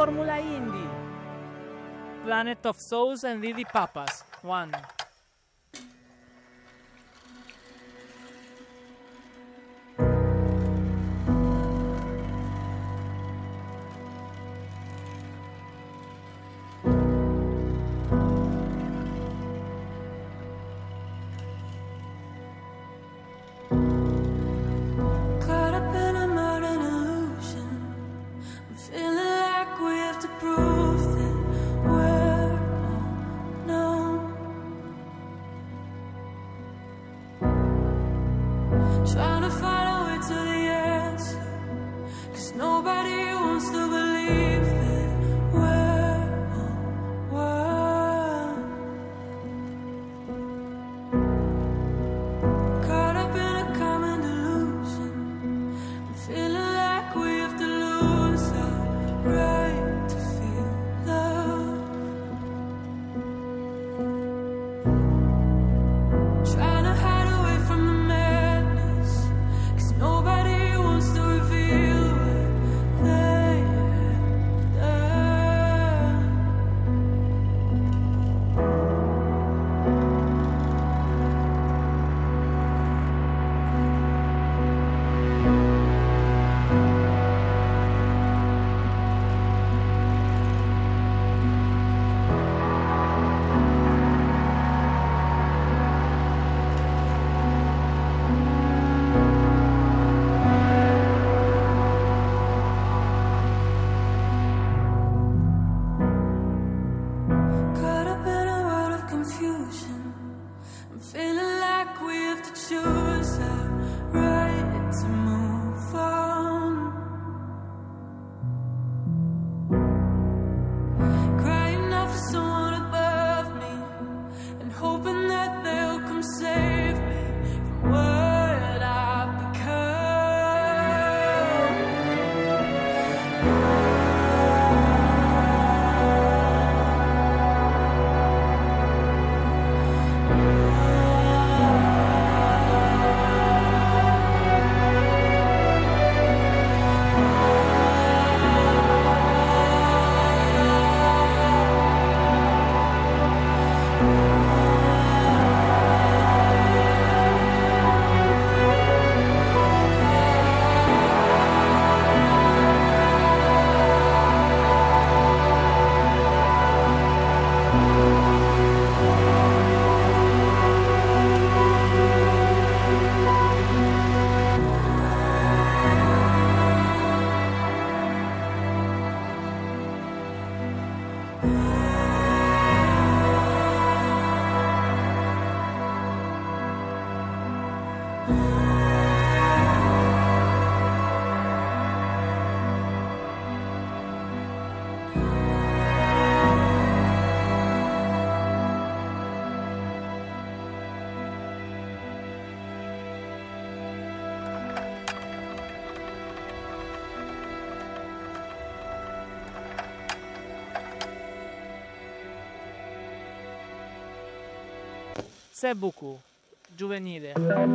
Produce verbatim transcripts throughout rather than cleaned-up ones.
Formula Indie. Planet of Souls and Lily Papas. One. Seppuku, giovanile.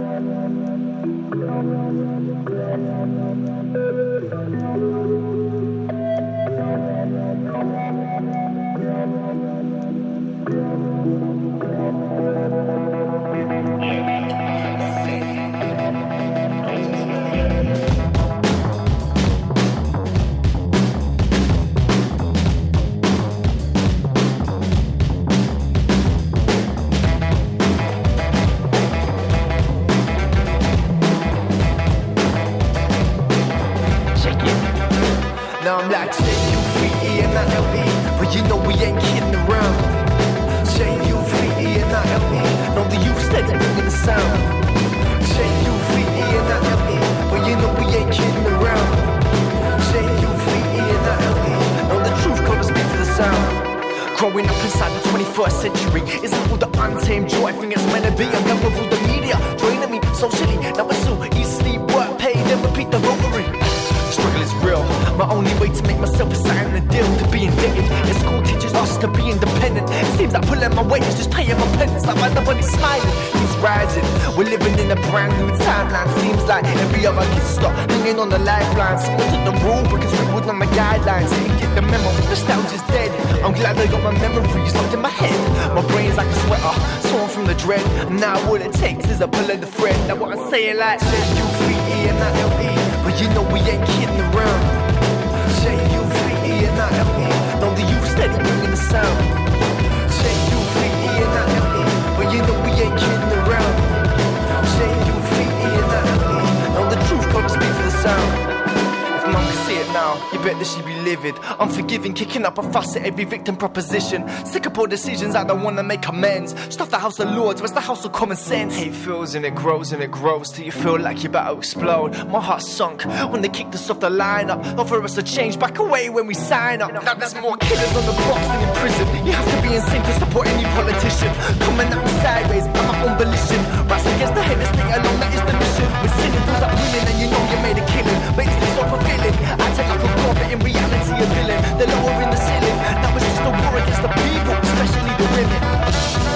Now I'm like J U V E and not L E, but you know we ain't kidding around. J U V E and not L E, know the youth steady bringing the sound. J U V E and not L E, but you know we ain't kidding around. J U V E and not L E, know the truth come to speak for the sound. Growing up inside the twenty-first century isn't all the untamed joy. I think it's meant to be. I'm never ruled the media, draining me socially. Now it's so eat, sleep, work, pay, then repeat the rotary. Struggle is real. My only way to make myself a sign the deal to be indebted. The school teaches us to be independent. It seems like pulling my weight is just paying my penance. Like why nobody's smiling, it's rising. We're living in a brand new timeline. Seems like every other kid stop hanging on the lifeline. Someone took the rule because we wouldn't on the guidelines. Didn't get the memo, nostalgia's dead. I'm glad I got my memories locked in my head. My brain's like a sweater, torn from the dread. Now all it takes is a pull of the thread. Now what I'm saying like set you free, E and I L E. But you know we ain't kidding around. J U V E and I L E. Know the youth steady bringing the sound. J U V E and I L E. But you know we ain't kidding around. J U V E and I L E. Know the truth gotta speak for the sound. If mum can see it now, you bet that she'd be livid. Unforgiving, kicking up a fuss at every victim proposition. Sick of poor decisions, I don't wanna make amends. Stuff the House of Lords, where's the House of Common Sense? Hate fills and it grows and it grows till you feel like you're about to explode. My heart sunk when they kicked us off the lineup. Offer us a change, back away when we sign up. Now there's more killers on the blocks than in prison. You have to be insane to support any politician. Coming at me sideways, I'm my own volition. Rise against the head and stay alone, that is the mission. We're sinning through that winning and you know you made a killing. But it's this so fulfilling. I take like a god, but in reality a villain. They're lowering the ceiling. That was just a war against the people, especially the women.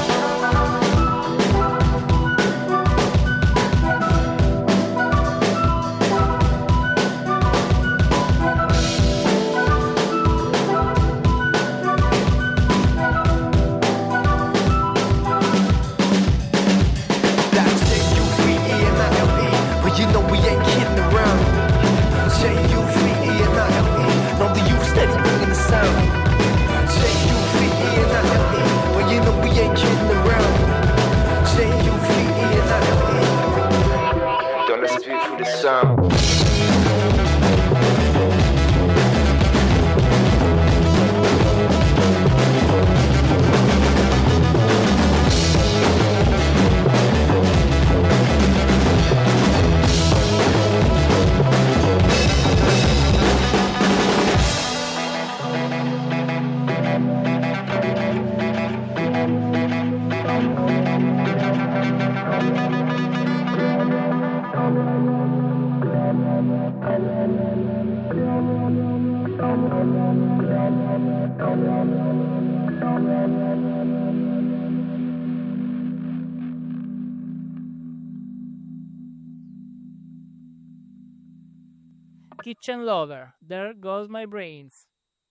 Kitchen Lover, There Goes My Brains.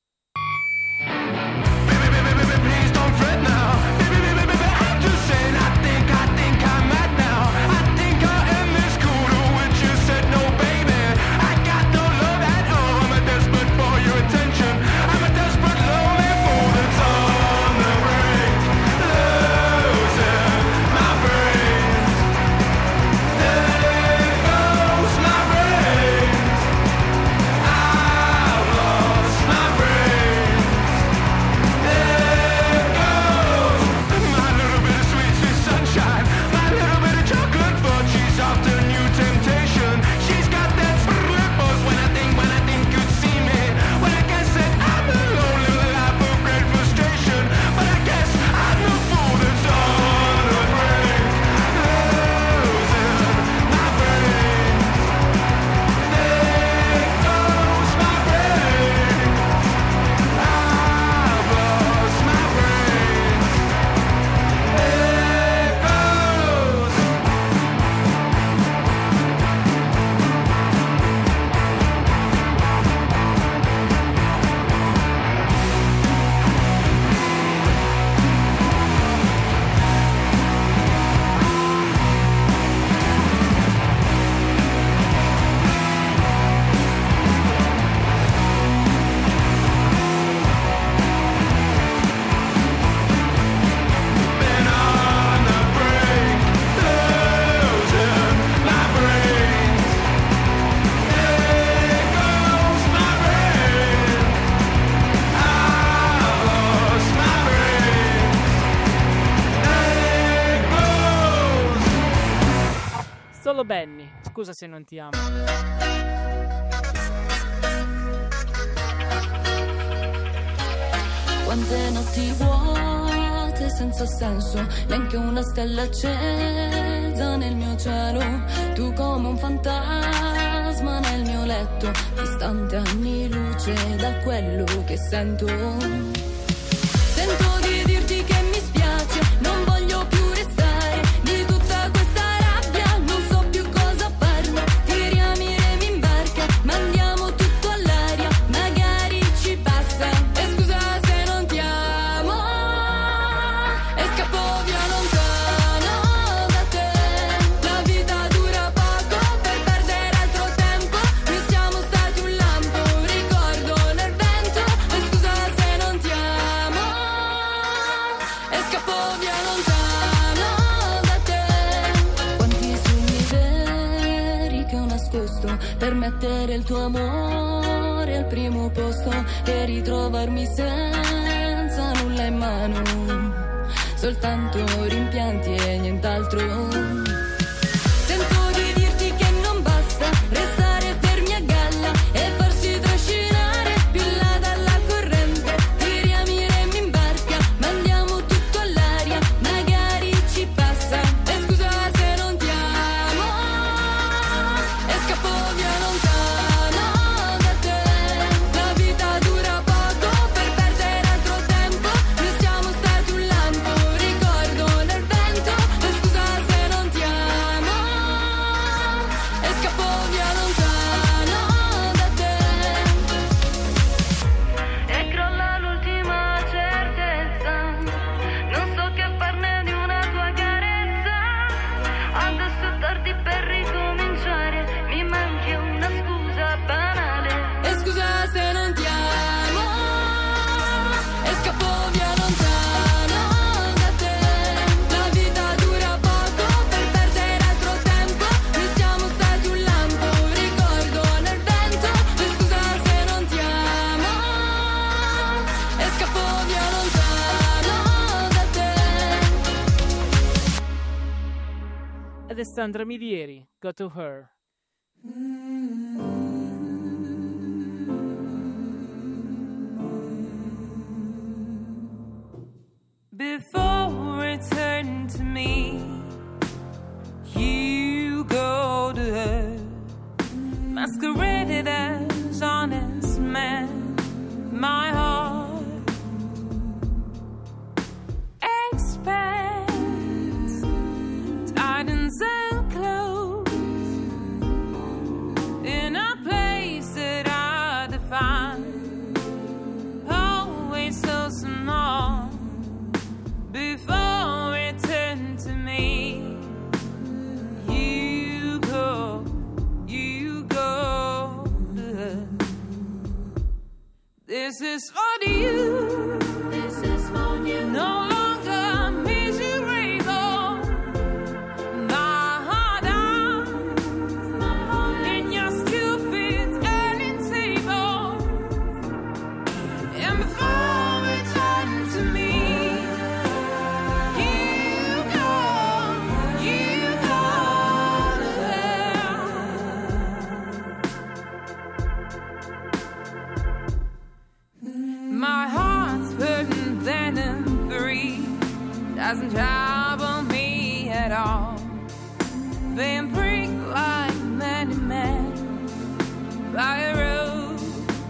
Please don't fret now. I'm just saying I think, I think I'm mad now. I think I am this cool to which you said no, baby. I got no love at all. I'm a desperate for your attention. I'm a desperate lonely fool that's on the brink, losing my brains. There goes my brains. I've lost my brains. There goes my little bit of sweet, sweet sunshine. My little bit of chocolate fudge. She's after new temptation. She's got that split buzz when I think, when I think you'd see me. When I guess that I'm a lonely life of great frustration. But I guess I'm the fool that's on the brink, losing my brains. There goes my brains. I've lost my brains. There goes. Been on the brink, losing my brains. There goes my brain. I've lost my brains. There goes. Solo Benny, scusa se non ti amo. Quante notti vuote senza senso, neanche una stella accesa nel mio cielo. Tu come un fantasma nel mio letto, ti tante anni luce da quello che sento. Sento di dirti che mi spiace, non voglio più restare di tutta questa rabbia, non so più cosa farne. Tiriamo i remi in barca, mandiamo tutto all'aria, magari ci passa. E scusa se non ti amo, e scappo via lontano da te. La vita dura poco per perdere altro tempo, noi siamo stati un lampo, ricordo nel vento. E scusa se non ti amo, e scappo via lontano da te. Quanti sogni veri che ho nascosto per mettere il tuo amore al primo posto e ritrovarmi senza nulla in mano, soltanto rimpianti e nient'altro. Sento di dirti che non basta restare fermi a galla e farsi trascinare più in là dalla corrente. Tiriamo i remi in barca, mandiamo tutto all'aria, magari ci passa. E scusa se non ti amo, e scappo via lontano da te. La vita dura poco per perdere altro tempo, noi siamo stati un lampo, ricordo nel vento. E scusa se non ti amo, e scappo via lontano da te. E crolla l'ultima certezza, non so che farne di una tua carezza. Adesso è tardi per ricominciare, mi manchi una scusa banale. E scusa se non ti amo, e scappo via lontano da te. La vita dura poco per perdere altro tempo, noi siamo stati un lampo, ricordo nel vento. E scusa se non ti amo, e scappo via lontano da te. Alessandra Milieri, Go to Her. Before return to me, you go to her, masqueraded as honest man. My heart expands, tightens and close in a place that I define, always so small. Before return to me, you go, you go to her. This is for you. This is for you. No longer miserable. My heart out in your stupid earning table. And before return to me, you go, you go to her. My heart's burning thin and free, doesn't trouble me at all. Being pricked like many men by a rose,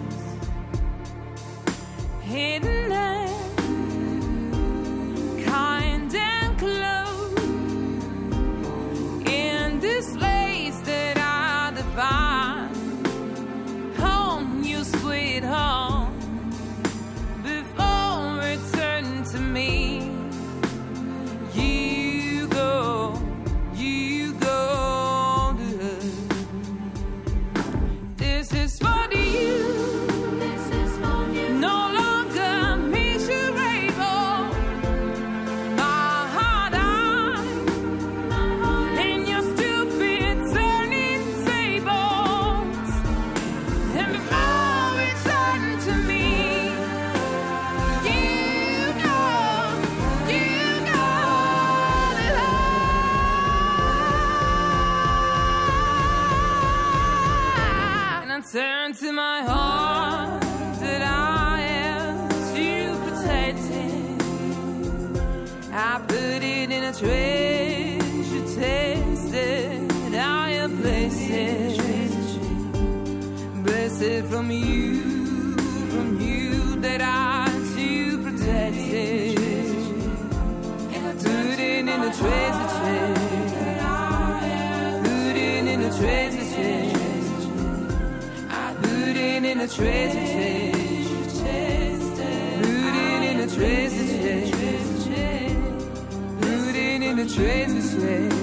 hidden and kind and close in this place that I define. Home, you sweet home. Before return to me, you go, you go to her. This is for you. This is for you. No longer miserable. My heart out in your stupid turning tables. And before return to me, you go, you go to her. And I turn to my heart that I am to protect it. I put it in a treasure chest that I have placed it. But blessed from you, from you that I too protected. Put it in a treasure chest. Put it in a treasure chest. Put it in a treasure chest. Put it in a treasure chest. Put it in a treasure chest.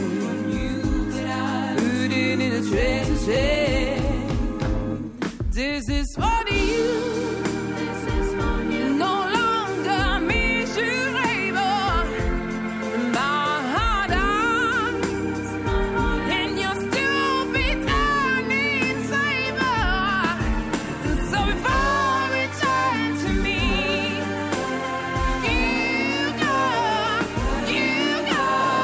Put it in a treasure chest. This is for you. No longer miserable. My heart eyes, and you're still returning savor. So before return to me, you go, you go.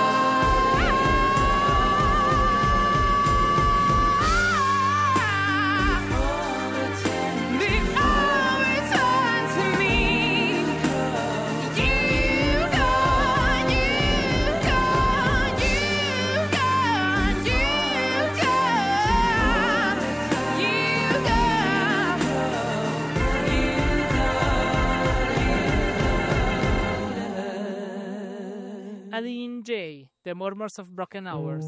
Before return to me, you go, you go, you go, you go, you go, you go. Aline J, The Murmurs of Broken Hours.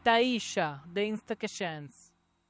Taisha, The Instakescents.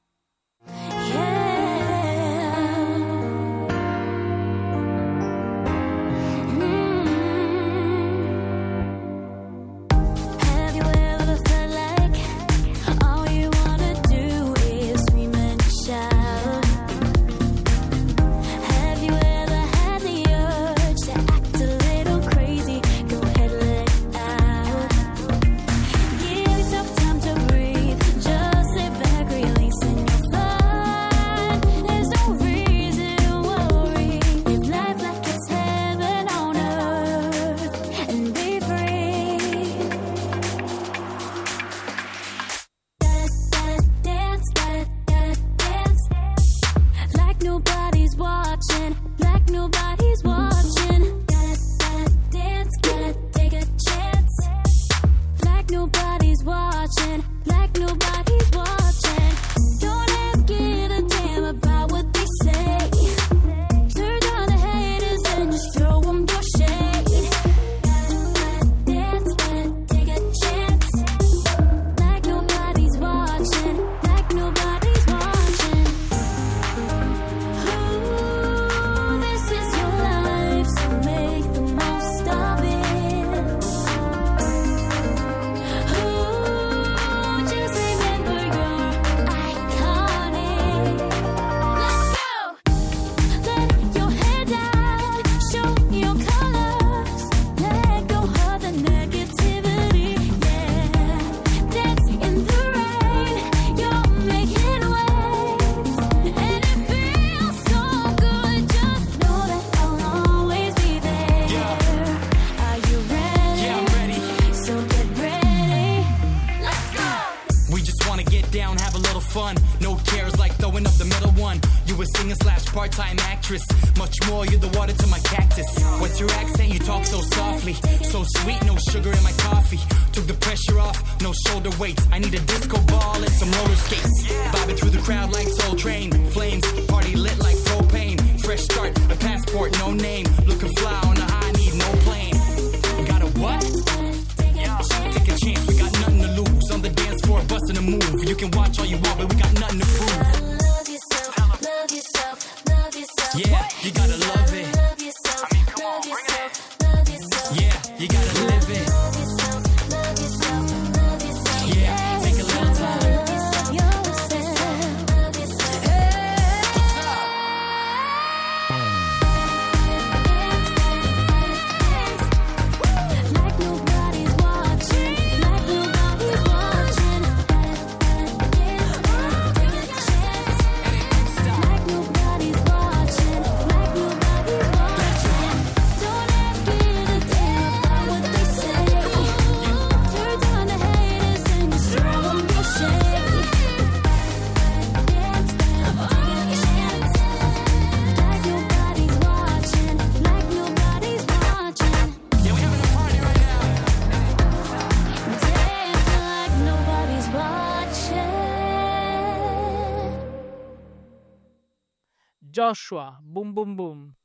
Joshua, Boom Boom Boom.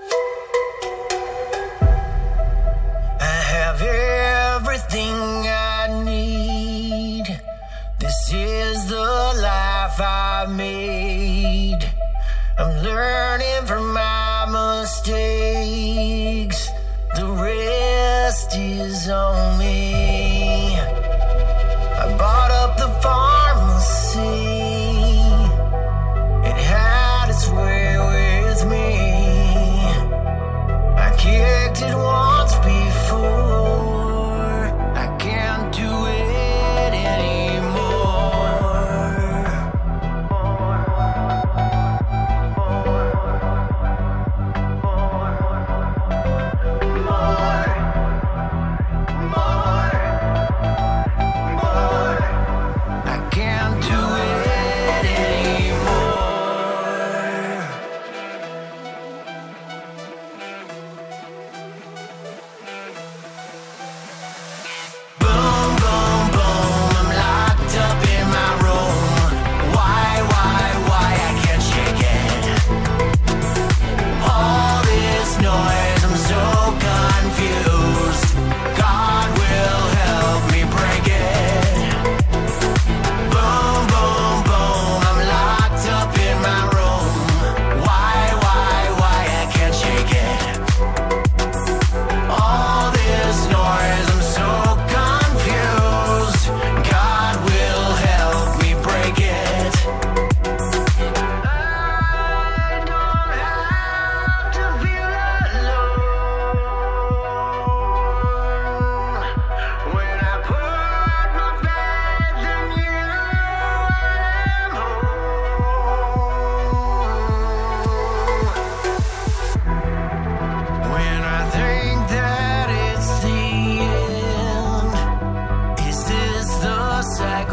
I have everything I need. This is the life I made. I'm learning from my mistakes. The rest is on me. I bought up the pharmacy. It had its way with me. I kicked it once before. I can't do it anymore.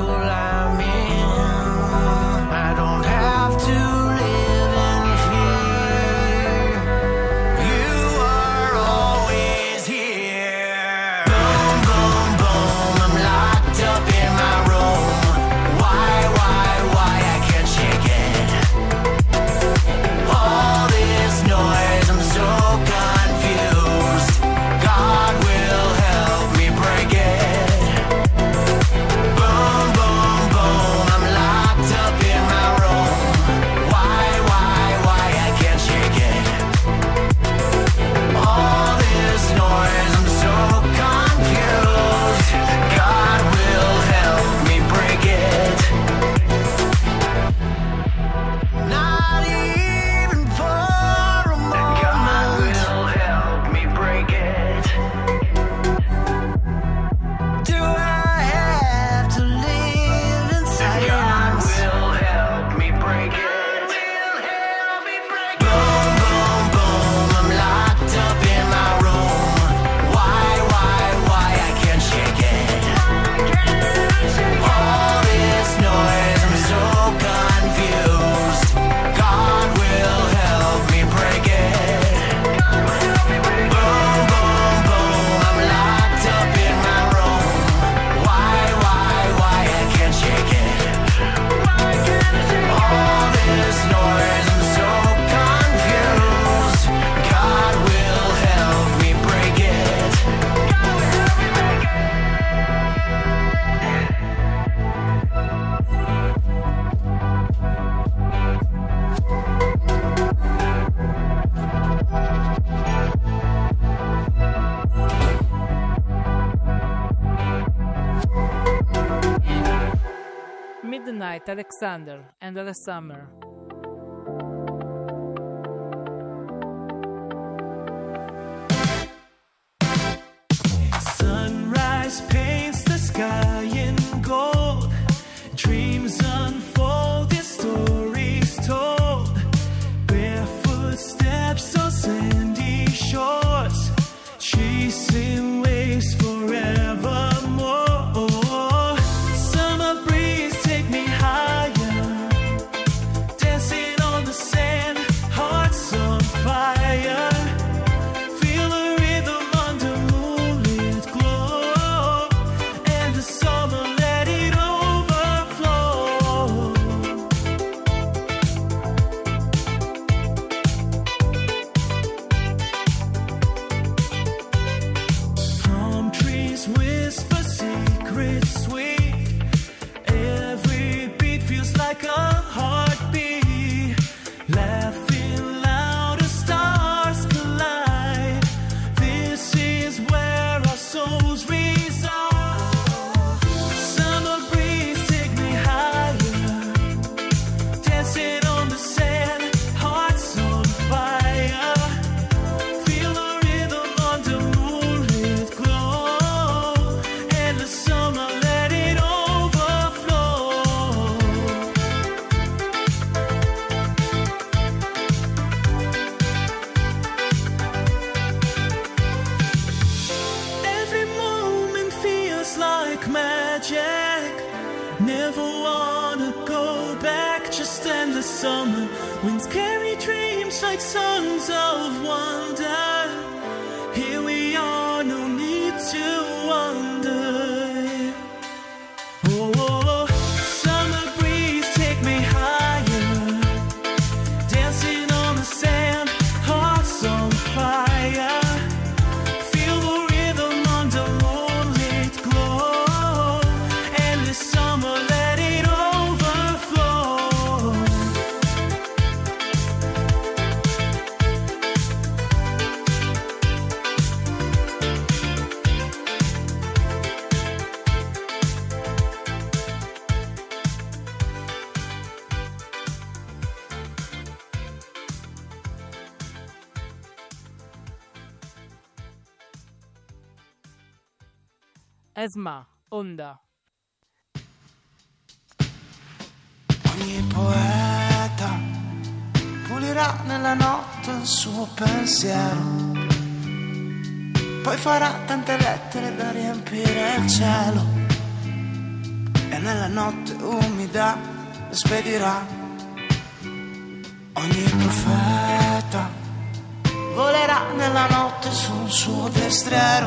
circle I'm in. I don't have to live in fear. You are always here. Boom, boom, boom, I'm locked up in my room. Why, why, why, I can't shake it. All this noise, I'm so confused. God will help me break it. Boom, boom, boom, I'm locked up in my room. Why, why, why, I can't shake it. All this noise, I'm so confused. God will help me break it. Not even for a moment. God will help me break it. Do I have to live in silence? God will help me break it. Boom, boom, boom, I'm locked up in my room. Why, why, why, I can't shake it. All this noise, I'm so confused. God will help me break it. Boom, boom, boom, I'm locked up in my room. Why, why, why, I can't shake it. All this noise, I'm so confused. God will help me break it. Midnight Alexander and the Summer. Sunrise paints the sky in gold. Dreams unfold, their stories told. Barefoot steps on sandy shores, chasing waves forevermore. Summer breeze, take me higher. Dancing on the sand, hearts on fire. Feel the rhythm under moonlit glow, and the summer let it overflow. Palm trees whisper secrets sweet. Every beat feels like a heartbeat. Laughing loud as stars collide. This is where our souls reside. Summer breeze, take me higher. Dancing on the sand, hearts on fire. Feel the rhythm under moonlit glow, and the summer let it overflow. Every moment feels like magic. Never wanna go back, just endless summer. Winds carry dreams like sons of wonder. Here we are, no need to wonder. Oh, oh, oh. Summer breeze, take me higher. Dancing on the sand, hearts on fire. Feel the rhythm under moonlit glow, and this summer let it overflow. Esma, Onda. Ogni poeta pulirà nella notte il suo pensiero, poi farà tante lettere da riempire il cielo, e nella notte umida spedirà ogni profeta, volerà nella notte su un suo destriero,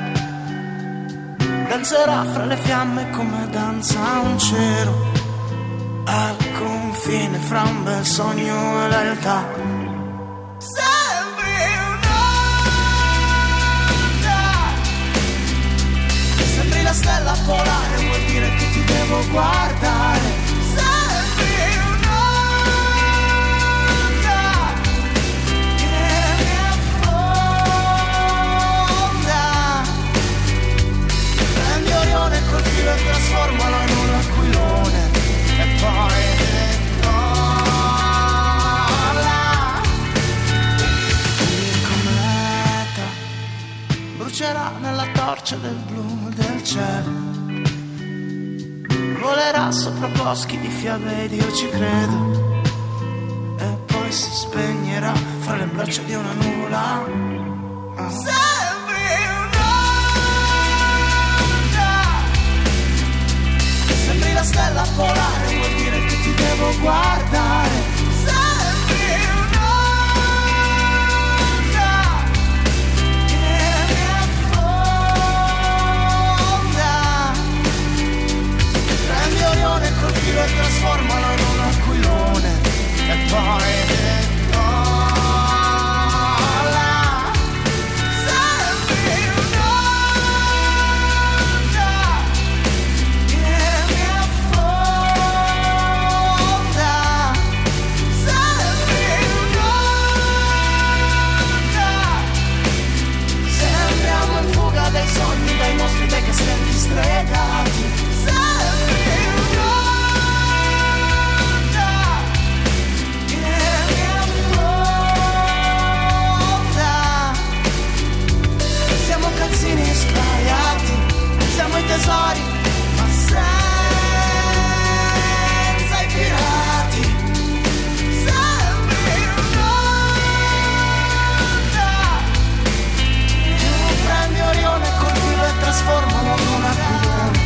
danzerà fra le fiamme come danza un cero, al confine fra un bel sogno e la realtà. Sembri un'onda, sembri la stella polare, vuol dire che ti devo guardare. Sembri un'onda che mi affonda, prendi Orione col filo e trasformalo in un aquilone e poi brucerà nella torcia del blu del cielo, volerà sopra boschi di fiabe ed io ci credo, e poi si spegnerà fra le braccia di una nuvola. Oh. Sembri un'onda, sembri la stella polare, vuol dire che ti devo guardare. Col filo e trasformalo in un aquilone e poi vola. Sembri un'onda che mi affonda, sembri un'onda, sembriamo in fuga dai sogni, dai mostri, dai castelli stregati. Calzini sdraiati, siamo i tesori, ma senza i pirati. Sembri un'onda, tu prendi Orione col filo e trasformalo in un aquilone.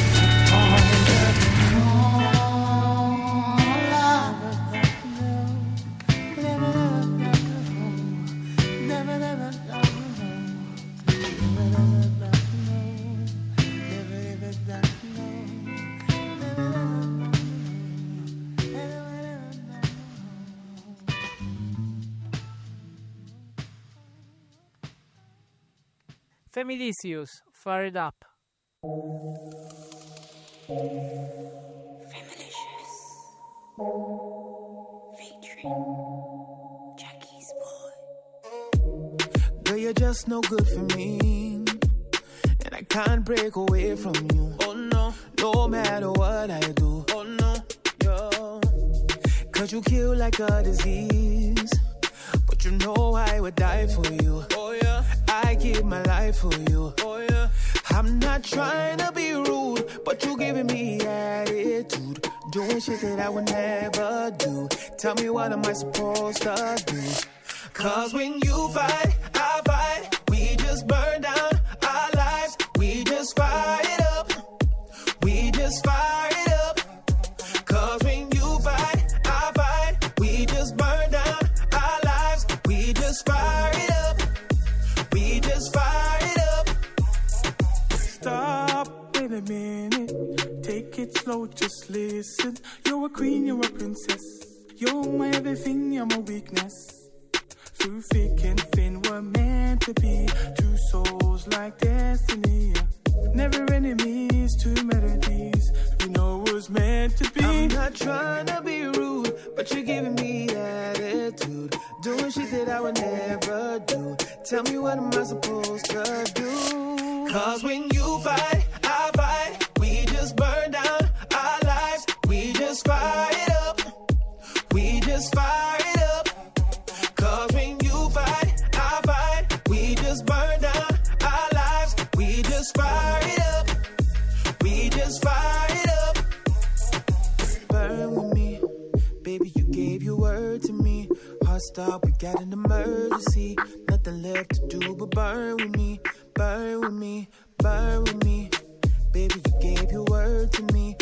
Femidicius, Fire It Up. Femalicious. Featuring Jackie's Boy. Girl, you're just no good for me, and I can't break away from you. Oh no, no matter what I do. Oh no, yo, cause you kill like a disease, but you know I would die for you. Oh yeah, I give my life for you. Oh yeah, I'm not trying to be rude, but you giving me attitude, doing shit that I would never do. Tell me, what am I supposed to do? Cause when you fight, I fight. We just burn down our lives. We just fire it up. We just fire it up. Cause when you fight, I fight. We just burn down our lives. We just fire it up. We just fire it up. Stop, wait a minute. Take it slow, just listen. You're a queen, you're a princess. You're my everything, you're my weakness. Through thick and thin, we're meant to be two souls like destiny. Never enemies, two melodies. We know it was meant to be. I'm not trying to be rude, but you're giving me attitude, doing shit that I would never do. Tell me, what am I supposed to do? Cause when you fight, I fight. We just burn down our lives. We just fire it up. We just fire it up. Cause when you fight, I fight. We just burn down our lives. We just fire it up. We just fire it up. Burn with me, baby, you gave your word to me. Heart stop, we got an emergency. Nothing left to do but burn with me. Burn with me, burn with me. Baby, you gave your word to me.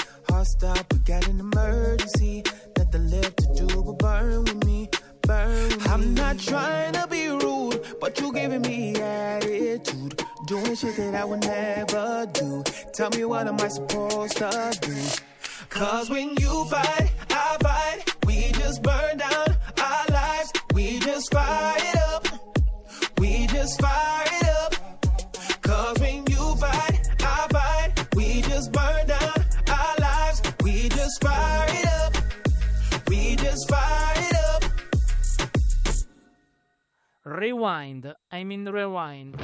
crossed up, we got an emergency. Nothing left to do but burn with me, burn with I'm me. Not trying to be rude, but you giving me attitude. Doing shit that I would never do. Tell me what am I supposed to do? Cause when you fight, I fight. We just burn down our lives. We just fire it up. We just fire it up. Cause when you fight, I fight. We just burn down our lives. We just fire it up. We just fire it up. Rewind, I mean rewind.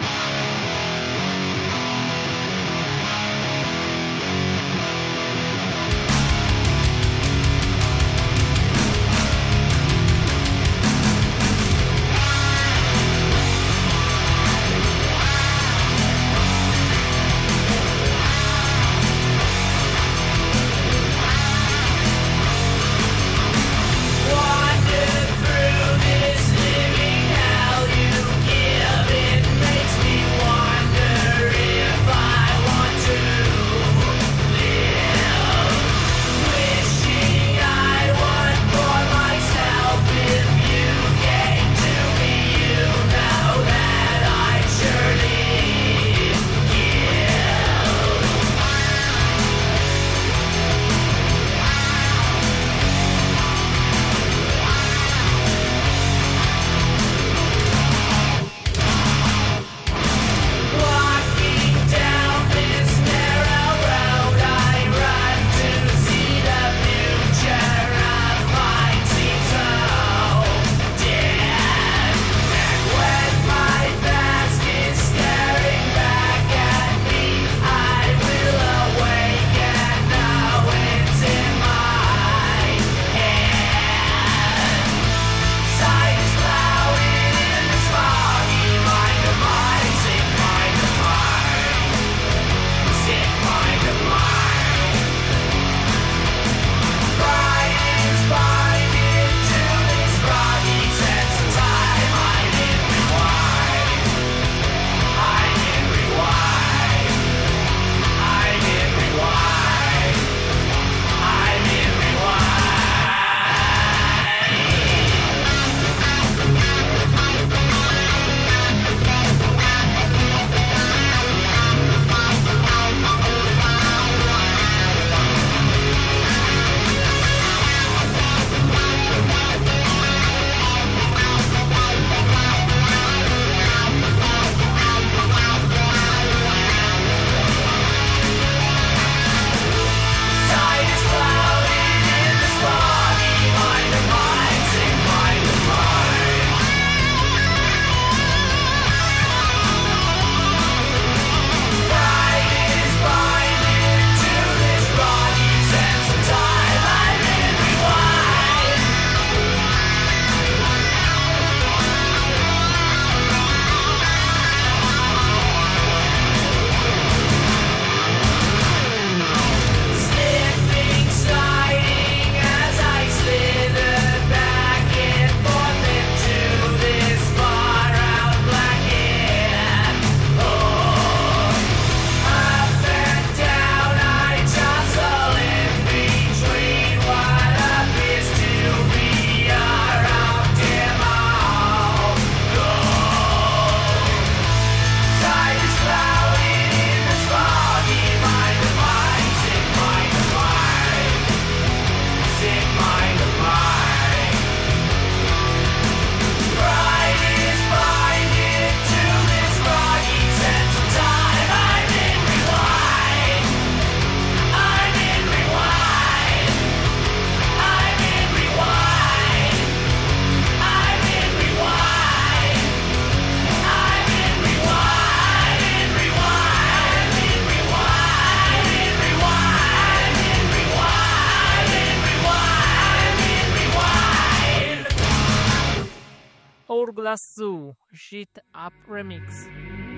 Hourglass Zoo, Shit Up Remix.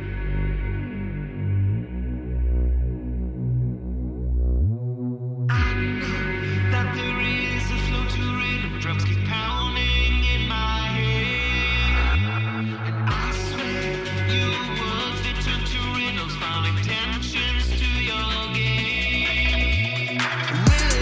That there is a flow to rhythm, drums keep pounding in my head, and I swear your words they turn to rhythms, found intentions to your game. Will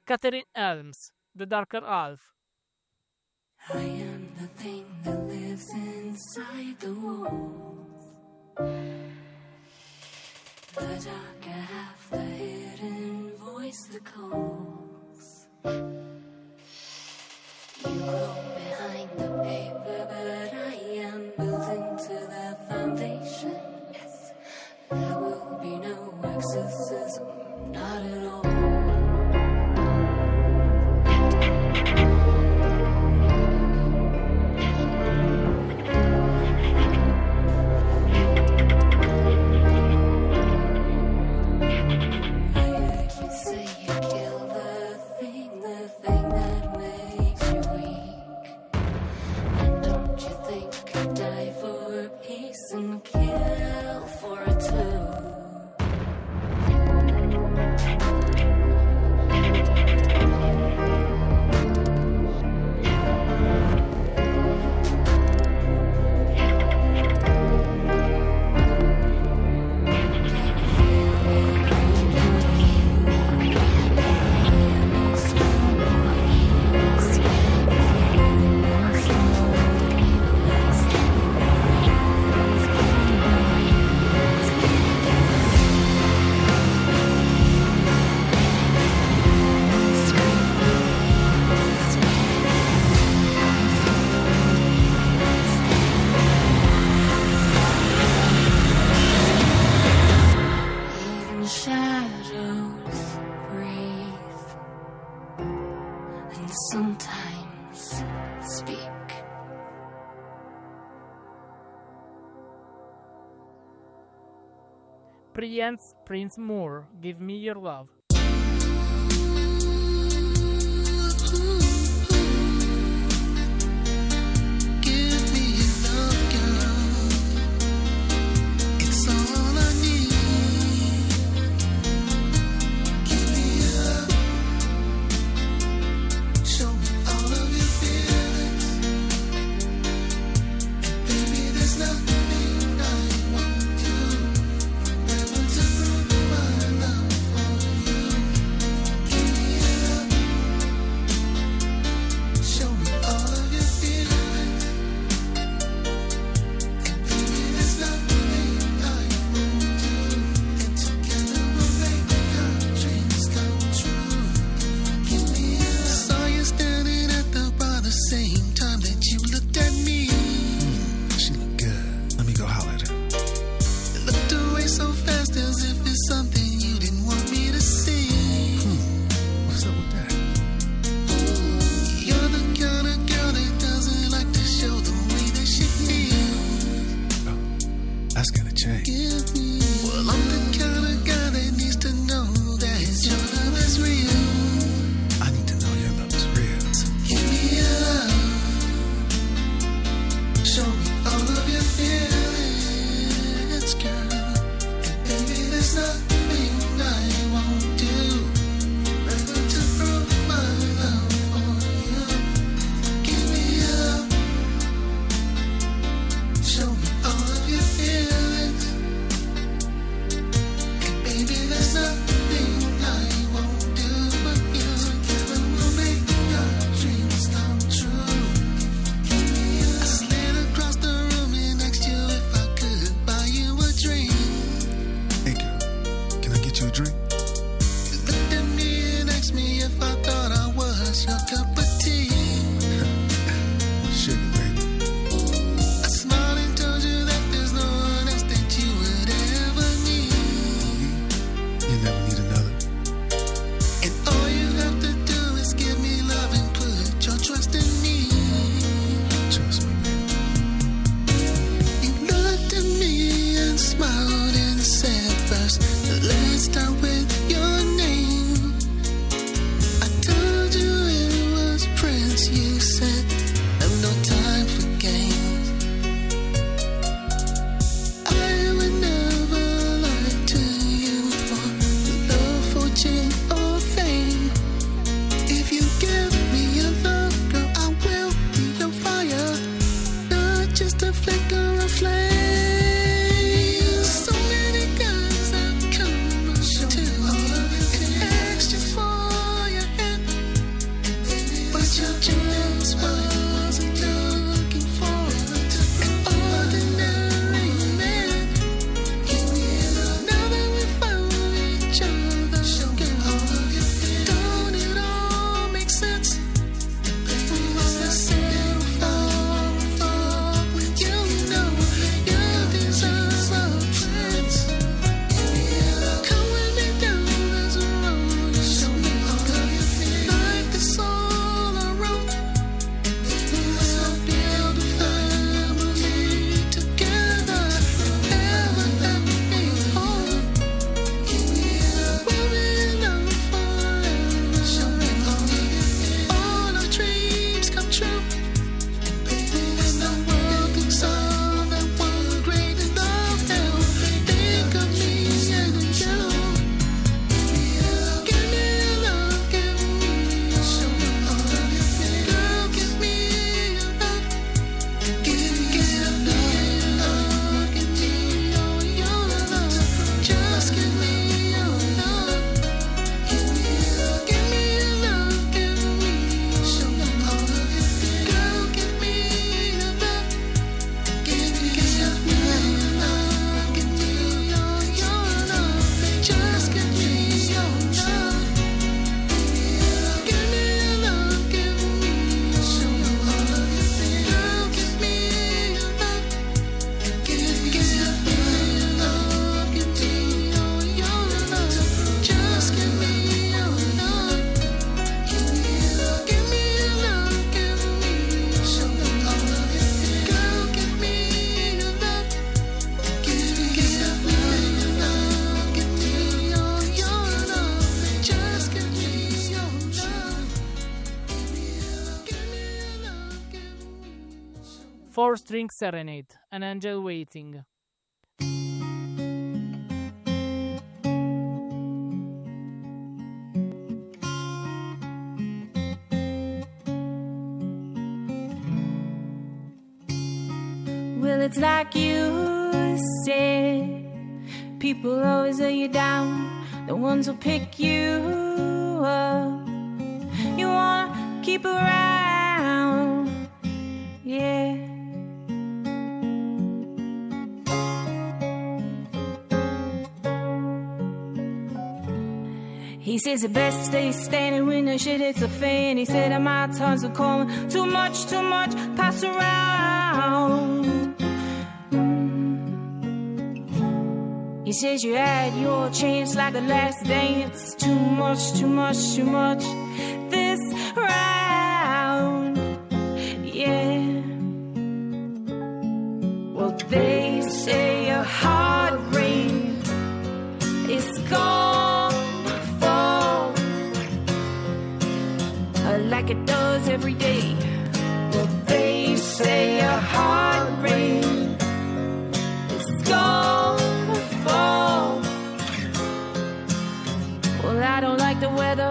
Catherine Helms, The Darker Half. I am the thing that lives inside the walls. The darker half, the hidden voice that calls. You grow behind the paper, but I am built into the foundations. There will be no exorcism, not at all. Prince, Prince Moore, Give Me Your Love. For you Four-String Serenade, An Angel Waiting. Well, it's like you said, people always let you down, the ones who pick you up. You wanna keep around, yeah. He says the best to stay standing when the shit hits a fan. He said that my times are calling, too much, too much, pass around. He says you had your chance like the last dance. Too much, too much, too much this round, yeah. Well, they say a hard rain is gonna fall like it does every day. Well, they say a hard rain is gonna fall. Well, I don't like the weather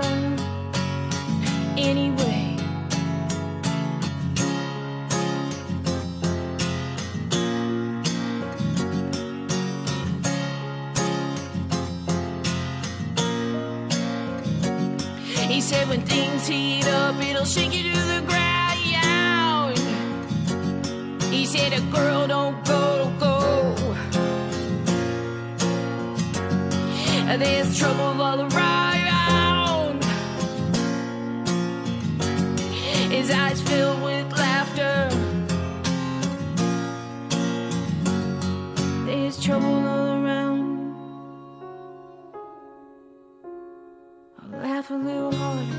anyway. He said when things heat up, it'll shake you to the ground. He said a girl don't go, go. There's trouble all around. His eyes filled with laughter. There's trouble all around. I'll laugh a little harder.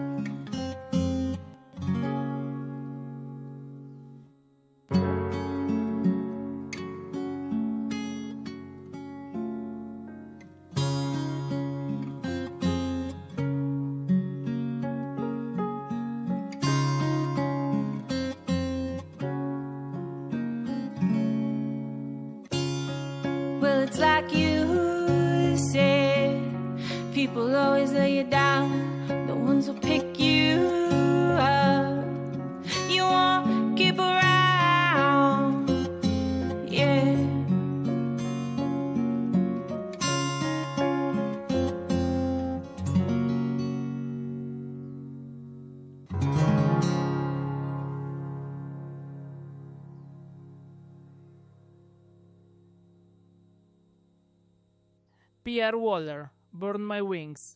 Well, it's like you said, people always lay you down, the ones who pick you up. You won't keep around, yeah. Pierre Waller, Burn My Wings.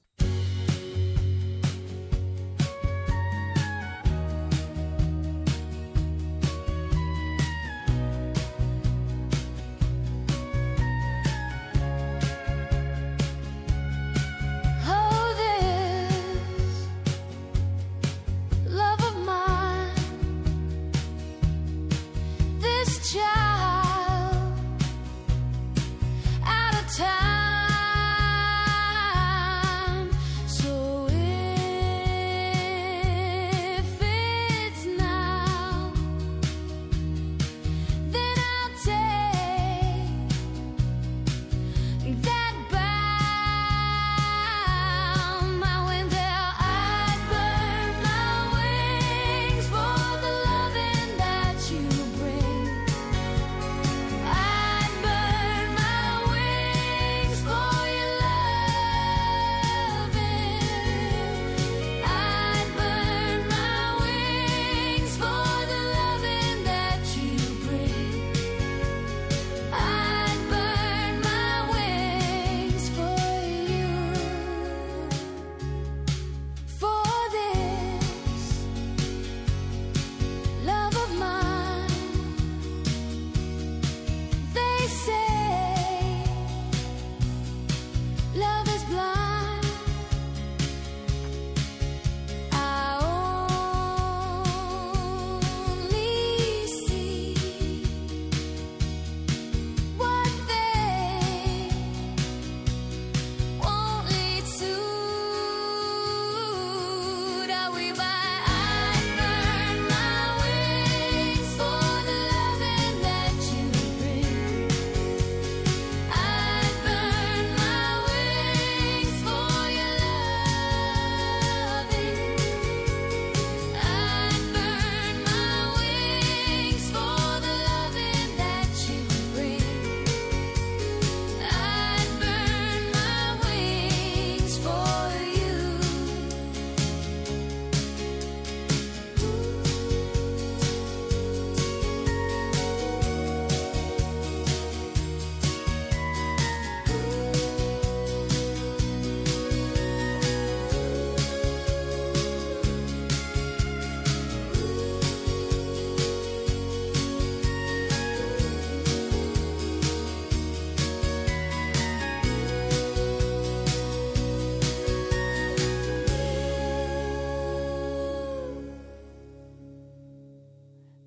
Oh, this love of mine, this child out of time.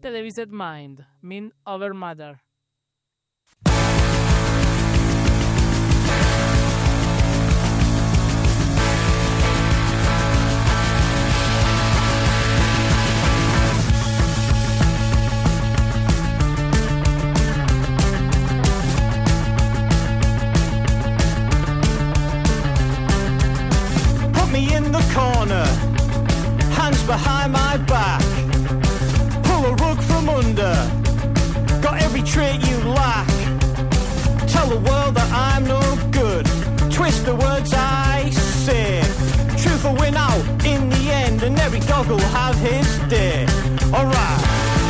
televised mind, min overmother. Me in the corner, hands behind my back, pull a rug from under, got every trait you lack, tell the world that I'm no good, twist the words I say, truth will win out in the end and every dog will have his day, alright.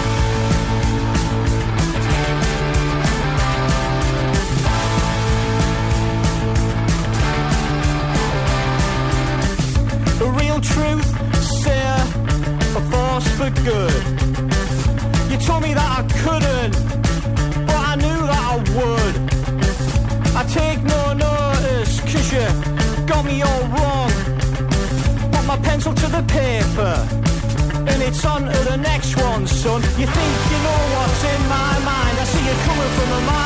The real truth, sayer, a force for good. You told me that I couldn't, but I knew that I would. I take no notice, cause you got me all wrong. Put my pencil to the paper, and it's on to the next one, son. You think you know what's in my mind, I see you coming from a mile.